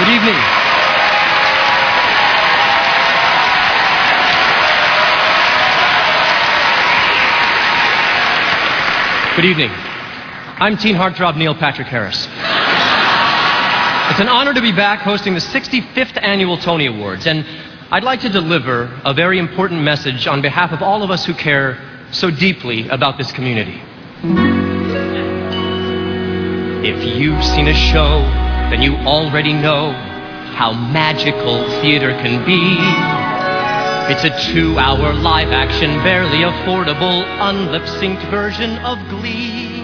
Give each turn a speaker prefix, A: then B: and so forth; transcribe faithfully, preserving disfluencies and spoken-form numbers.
A: Good evening. Good evening. I'm teen heartthrob Neil Patrick Harris. It's an honor to be back hosting the sixty-fifth Annual Tony Awards, and I'd like to deliver a very important message on behalf of all of us who care so deeply about this community. If you've seen a show, then you already know how magical theater can be. It's a two-hour live-action, barely affordable, unlip-synced version of Glee.